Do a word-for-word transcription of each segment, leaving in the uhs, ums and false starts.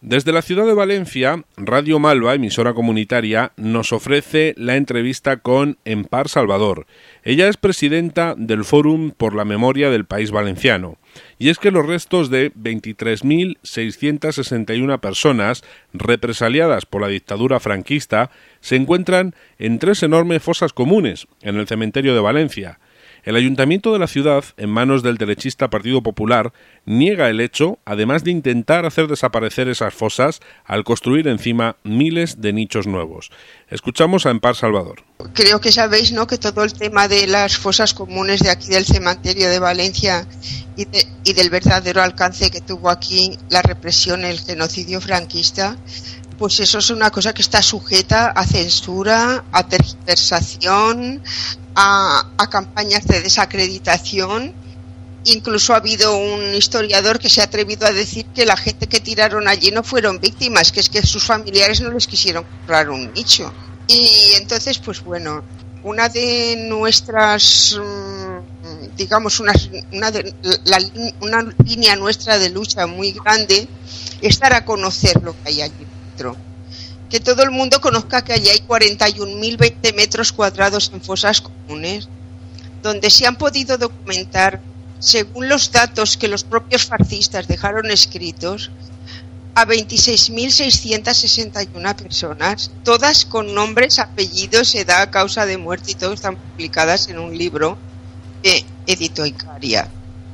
Desde la ciudad de Valencia, Radio Malva, emisora comunitaria, nos ofrece la entrevista con Empar Salvador. Ella es presidenta del Fórum por la Memoria del País Valenciano. Y es que los restos de veintitrés mil seiscientas sesenta y una personas represaliadas por la dictadura franquista se encuentran en tres enormes fosas comunes en el cementerio de Valencia. El ayuntamiento de la ciudad, en manos del derechista Partido Popular, niega el hecho, además de intentar hacer desaparecer esas fosas al construir encima miles de nichos nuevos. Escuchamos a Empar Salvador. Creo que sabéis, ¿no?, que todo el tema de las fosas comunes de aquí del cementerio de Valencia y, de, y del verdadero alcance que tuvo aquí la represión, el genocidio franquista, pues eso es una cosa que está sujeta a censura, a tergiversación, a, a campañas de desacreditación. Incluso ha habido un historiador que se ha atrevido a decir que la gente que tiraron allí no fueron víctimas, que es que sus familiares no les quisieron comprar un nicho. Y entonces, pues bueno, una de nuestras, digamos, una, una, de, la, una línea nuestra de lucha muy grande es dar a conocer lo que hay allí dentro. Que todo el mundo conozca que allí hay cuarenta y un mil veinte metros cuadrados en fosas comunes, donde se han podido documentar, según los datos que los propios fascistas dejaron escritos, a veintiséis mil seiscientas sesenta y una personas, todas con nombres, apellidos, edad, causa de muerte y todo están publicadas en un libro que editó Icaria.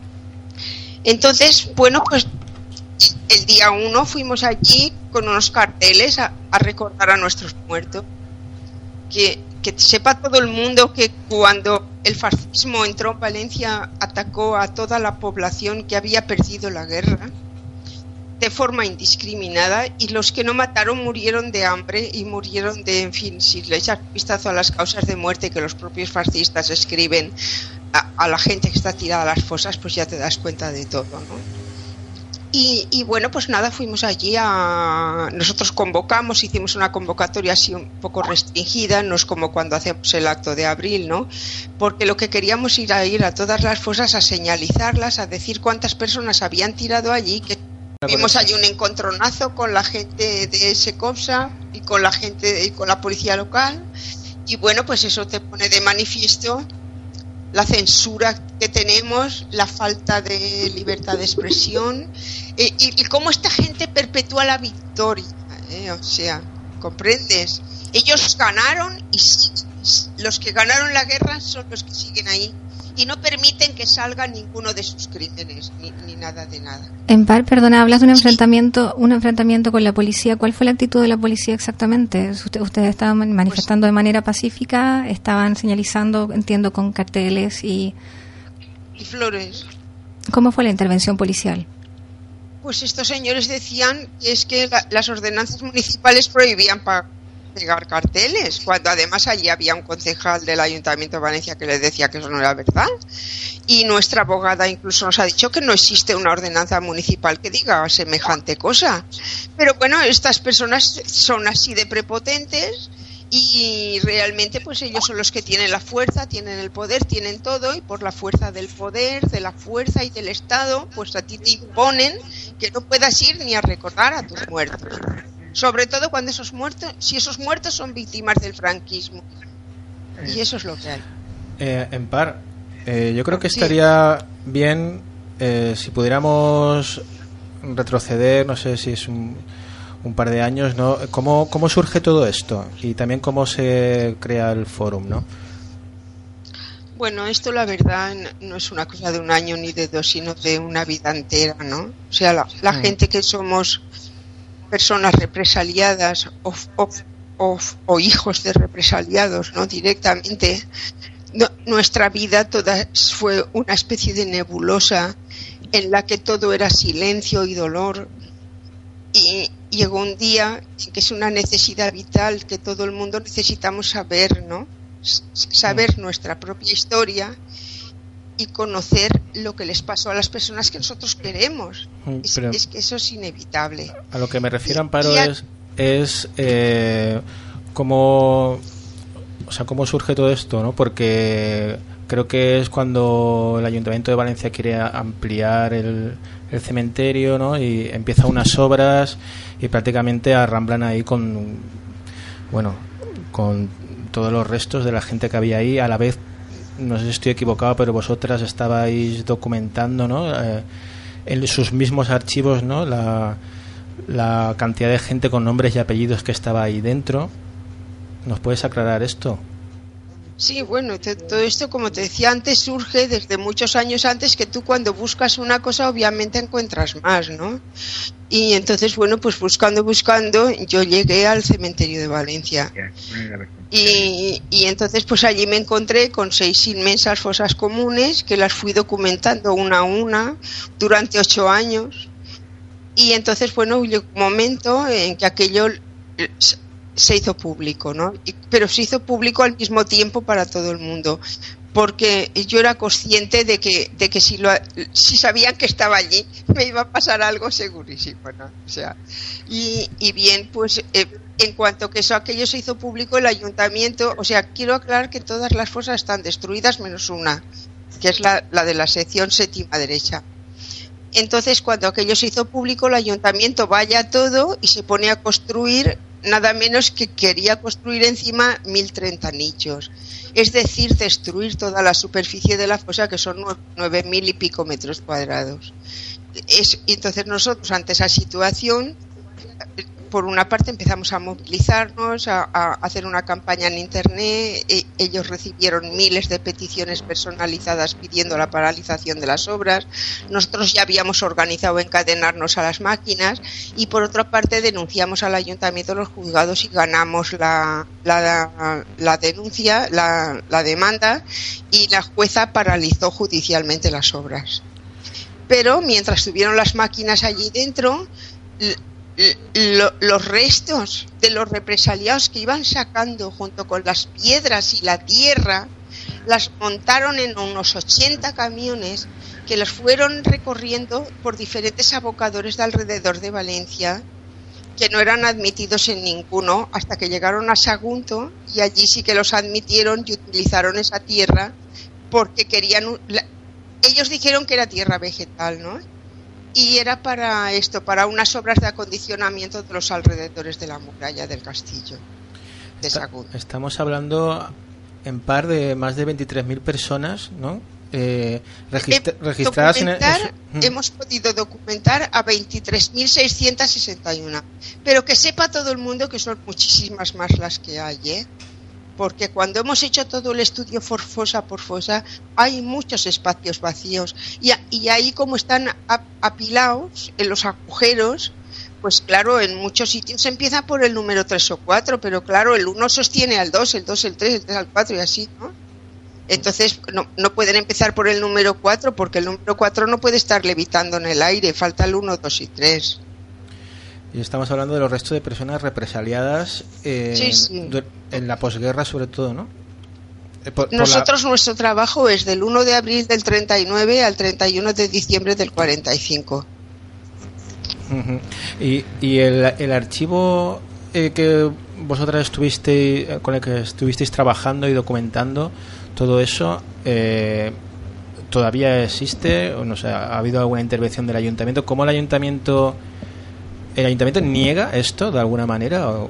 Entonces, bueno, pues el día uno fuimos allí con unos carteles a, a recordar a nuestros muertos. Que, que sepa todo el mundo que cuando el fascismo entró en Valencia atacó a toda la población que había perdido la guerra de forma indiscriminada, y los que no mataron murieron de hambre y murieron de, en fin, si le echas un vistazo a las causas de muerte que los propios fascistas escriben a, a la gente que está tirada a las fosas, pues ya te das cuenta de todo, ¿no? Y, y bueno, pues nada, fuimos allí a... Nosotros convocamos, hicimos una convocatoria así un poco restringida, no es como cuando hacemos el acto de abril, ¿no? Porque lo que queríamos ir a ir a todas las fosas a señalizarlas, a decir cuántas personas habían tirado allí, que tuvimos allí un encontronazo con la gente de Secopsa y con la gente y con la policía local, y bueno, pues eso te pone de manifiesto la censura que tenemos, la falta de libertad de expresión, eh, y, y cómo esta gente perpetúa la victoria, eh, o sea, ¿comprendes? Ellos ganaron y siguen. Los que ganaron la guerra son los que siguen ahí y no permiten que salga ninguno de sus crímenes, ni, ni nada de nada. Empar, perdona, hablas de un enfrentamiento, un enfrentamiento con la policía. ¿Cuál fue la actitud de la policía exactamente? Usted, ustedes estaban manifestando pues, de manera pacífica, estaban señalizando, entiendo, con carteles y... y flores. ¿Cómo fue la intervención policial? Pues estos señores decían que es que la, las ordenanzas municipales prohibían pa- pegar carteles, cuando además allí había un concejal del Ayuntamiento de Valencia que les decía que eso no era verdad, y nuestra abogada incluso nos ha dicho que no existe una ordenanza municipal que diga semejante cosa. Pero bueno, estas personas son así de prepotentes y realmente pues ellos son los que tienen la fuerza, tienen el poder, tienen todo, y por la fuerza del poder, de la fuerza y del Estado, pues a ti te imponen que no puedas ir ni a recordar a tus muertos. Sobre todo cuando esos muertos, si esos muertos son víctimas del franquismo. Y eso es lo que hay. Eh, Empar, eh, yo creo que estaría sí. bien eh, si pudiéramos retroceder, no sé si es un, un par de años, ¿no? ¿Cómo, cómo surge todo esto? Y también cómo se crea el fórum, ¿no? Bueno, esto la verdad no es una cosa de un año ni de dos, sino de una vida entera, ¿no? O sea, la, la mm. gente que somos personas represaliadas o, o, o, o hijos de represaliados, ¿no? Directamente, no, nuestra vida toda fue una especie de nebulosa en la que todo era silencio y dolor, y llegó un día en que es una necesidad vital que todo el mundo necesitamos saber, ¿no? Saber nuestra propia historia y conocer lo que les pasó a las personas que nosotros queremos. Es, es que eso es inevitable. A lo que me refiero, Amparo, a... es, es eh, cómo, o sea, cómo surge todo esto, ¿no? Porque creo que es cuando el Ayuntamiento de Valencia quiere ampliar el, el cementerio, ¿no? Y empieza unas obras y prácticamente arramblan ahí con, bueno, con todos los restos de la gente que había ahí. A la vez, no sé si estoy equivocado, pero vosotras estabais documentando, ¿no? Eh, en sus mismos archivos, ¿no? La, la cantidad de gente con nombres y apellidos que estaba ahí dentro. ¿Nos puedes aclarar esto? Sí, bueno, te, todo esto, como te decía antes, surge desde muchos años antes, que tú cuando buscas una cosa obviamente encuentras más, ¿no? Y entonces, bueno, pues buscando, buscando, yo llegué al cementerio de Valencia. Y, y entonces, pues allí me encontré con seis inmensas fosas comunes, que las fui documentando una a una durante ocho años. Y entonces, bueno, llegó un momento en que aquello se hizo público, ¿no? Y, pero se hizo público al mismo tiempo para todo el mundo, porque yo era consciente de que de que si lo si sabían que estaba allí me iba a pasar algo segurísimo, ¿no? O sea, y, y bien, pues eh, en cuanto que eso aquello se hizo público, el ayuntamiento, o sea, quiero aclarar que todas las fosas están destruidas menos una, que es la, la de la sección séptima derecha. Entonces, cuando aquello se hizo público, el ayuntamiento vaya todo y se pone a construir, nada menos que quería construir encima mil treinta nichos. Es decir, destruir toda la superficie de la fosa, que son nueve mil y pico metros cuadrados. Es, entonces nosotros, ante esa situación, por una parte empezamos a movilizarnos, a, a hacer una campaña en internet. E, ellos recibieron miles de peticiones personalizadas pidiendo la paralización de las obras. Nosotros ya habíamos organizado encadenarnos a las máquinas, y por otra parte denunciamos al ayuntamiento, los juzgados, y ganamos la, la, la denuncia, la, la demanda, y la jueza paralizó judicialmente las obras. Pero mientras tuvieron las máquinas allí dentro, los restos de los represaliados que iban sacando junto con las piedras y la tierra, las montaron en unos ochenta camiones que los fueron recorriendo por diferentes abocadores de alrededor de Valencia, que no eran admitidos en ninguno, hasta que llegaron a Sagunto, y allí sí que los admitieron y utilizaron esa tierra porque querían. Ellos dijeron que era tierra vegetal, ¿no? Y era para esto, para unas obras de acondicionamiento de los alrededores de la muralla del castillo de Sagunto. Estamos hablando en par de más de veintitrés mil personas, ¿no? Eh, registra eh, registradas en el... Hemos podido documentar a veintitrés mil seiscientos sesenta y uno, pero que sepa todo el mundo que son muchísimas más las que hay, ¿eh? Porque cuando hemos hecho todo el estudio por fosa por fosa, hay muchos espacios vacíos, y, y ahí, como están apilados en los agujeros, pues claro, en muchos sitios se empieza por el número tres o cuatro, pero claro, el uno sostiene al dos, el dos el tres, el tres al cuatro, y así, ¿no? Entonces no, no pueden empezar por el número cuatro, porque el número cuatro no puede estar levitando en el aire, falta el uno, dos y tres. Y estamos hablando de los restos de personas represaliadas eh, sí, sí. en la posguerra, sobre todo, ¿no? Eh, por, Nosotros, por la... nuestro trabajo es del uno de abril del treinta y nueve al treinta y uno de diciembre del cuarenta y cinco. Uh-huh. Y, y el, el archivo eh, que vosotras estuvisteis, con el que estuvisteis trabajando y documentando todo eso, eh, ¿todavía existe? O no sé, ¿ha habido alguna intervención del ayuntamiento? ¿Cómo el ayuntamiento... ¿El ayuntamiento niega esto de alguna manera? ¿O?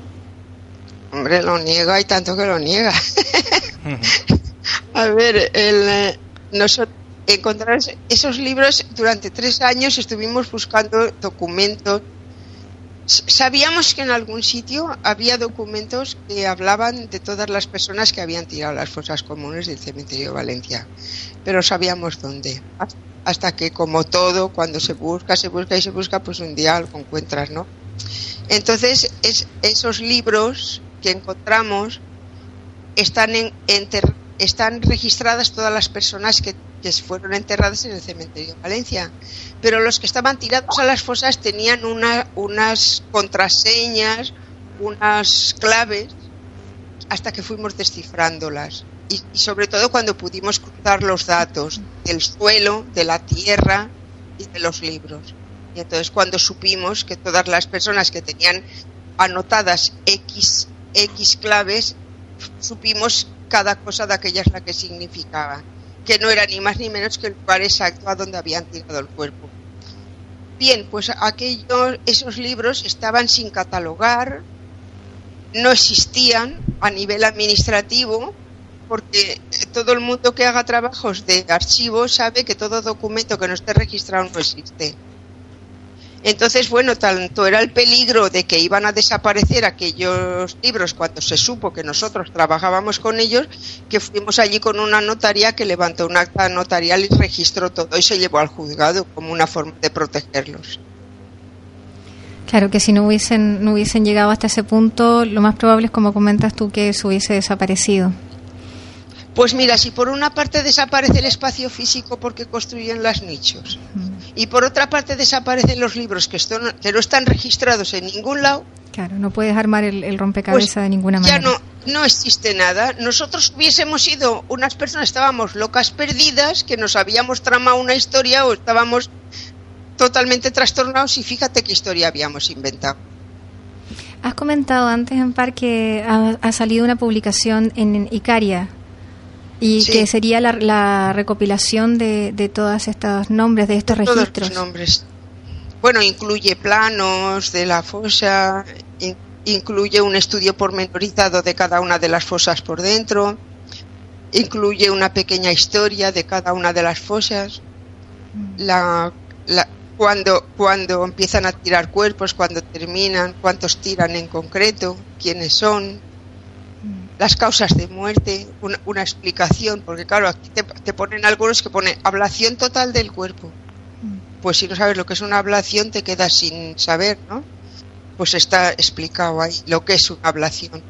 Hombre, lo niega, y tanto que lo niega. Uh-huh. A ver, el, nosotros, encontrar esos libros, durante tres años estuvimos buscando documentos. Sabíamos que en algún sitio había documentos que hablaban de todas las personas que habían tirado las fosas comunes del cementerio de Valencia, pero sabíamos dónde. Hasta que, como todo, cuando se busca, se busca y se busca, pues un día algo encuentras, ¿no? Entonces, es, esos libros que encontramos están en, enter, están registradas todas las personas que, que fueron enterradas en el cementerio de Valencia, pero los que estaban tirados a las fosas tenían una, unas contraseñas, unas claves, hasta que fuimos descifrándolas. Y, y sobre todo cuando pudimos cruzar los datos del suelo, de la tierra y de los libros. Y entonces, cuando supimos que todas las personas que tenían anotadas X, X claves, supimos cada cosa de aquellas la que significaba, que no era ni más ni menos que el lugar exacto a donde habían tirado el cuerpo. Bien, pues aquellos, esos libros estaban sin catalogar, no existían a nivel administrativo, porque todo el mundo que haga trabajos de archivo sabe que todo documento que no esté registrado no existe. Entonces, bueno, tanto era el peligro de que iban a desaparecer aquellos libros cuando se supo que nosotros trabajábamos con ellos, que fuimos allí con una notaria que levantó un acta notarial y registró todo y se llevó al juzgado como una forma de protegerlos. Claro, que si no hubiesen, no hubiesen llegado hasta ese punto, lo más probable es, como comentas tú, que se hubiese desaparecido. Pues mira, si por una parte desaparece el espacio físico porque construyen los nichos, mm. y por otra parte desaparecen los libros que, están, que no están registrados en ningún lado. Claro, no puedes armar el, el rompecabezas pues de ninguna manera. Ya no, no existe nada. Nosotros hubiésemos sido unas personas, estábamos locas perdidas, que nos habíamos tramado una historia o estábamos totalmente trastornados y fíjate qué historia habíamos inventado. Has comentado antes, Ampar, que ha, ha salido una publicación en Icaria. Y sí, que sería la, la recopilación de, de todos estos nombres, de estos todos registros. Los nombres. Bueno, incluye planos de la fosa, in, incluye un estudio pormenorizado de cada una de las fosas por dentro, incluye una pequeña historia de cada una de las fosas, la, la, cuando, cuando empiezan a tirar cuerpos, cuando terminan, cuántos tiran en concreto, quiénes son, las causas de muerte, una, una explicación, porque claro, aquí te, te ponen algunos que pone ablación total del cuerpo. Pues si no sabes lo que es una ablación te quedas sin saber, ¿no? Pues está explicado ahí lo que es una ablación.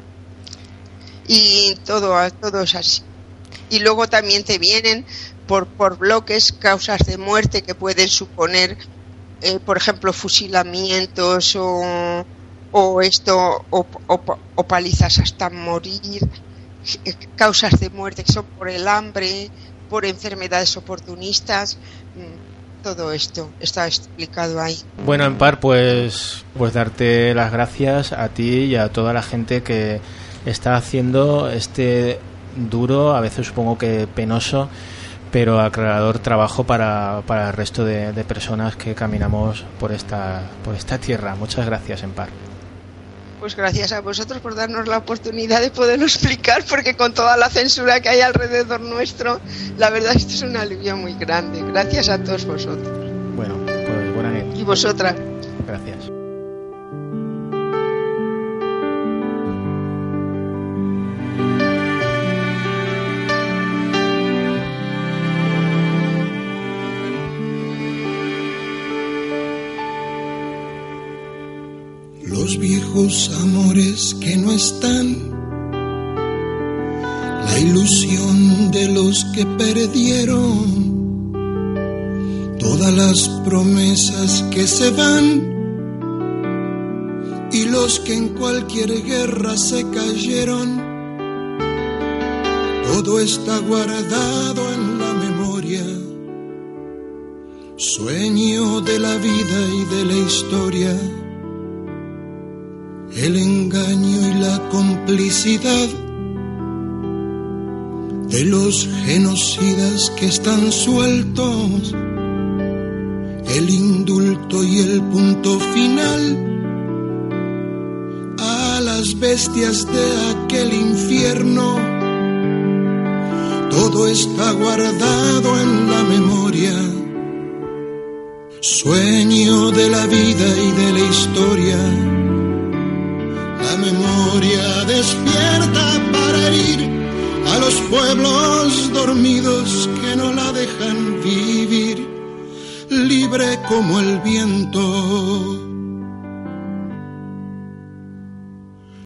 Y todo, todo es así. Y luego también te vienen por, por bloques causas de muerte que pueden suponer, eh, por ejemplo, fusilamientos o... o esto o, o, o palizas hasta morir, causas de muerte que son por el hambre, por enfermedades oportunistas, todo esto está explicado ahí. Bueno, Ampar, pues pues darte las gracias a ti y a toda la gente que está haciendo este duro, a veces supongo que penoso, pero aclarador trabajo para, para el resto de, de personas que caminamos por esta por esta tierra. Muchas gracias, Ampar. Pues gracias a vosotros por darnos la oportunidad de poderlo explicar, porque con toda la censura que hay alrededor nuestro, la verdad es que es un alivio muy grande. Gracias a todos vosotros. Bueno, pues buena noche. Y vosotras. Gracias. Los viejos amores que no están, la ilusión de los que perdieron, todas las promesas que se van y los que en cualquier guerra se cayeron, todo está guardado en la memoria, sueño de la vida y de la historia. El engaño y la complicidad de los genocidas que están sueltos, el indulto y el punto final a las bestias de aquel infierno, todo está guardado en la memoria, sueño de la vida y de la historia. La memoria despierta para herir a los pueblos dormidos que no la dejan vivir, libre como el viento.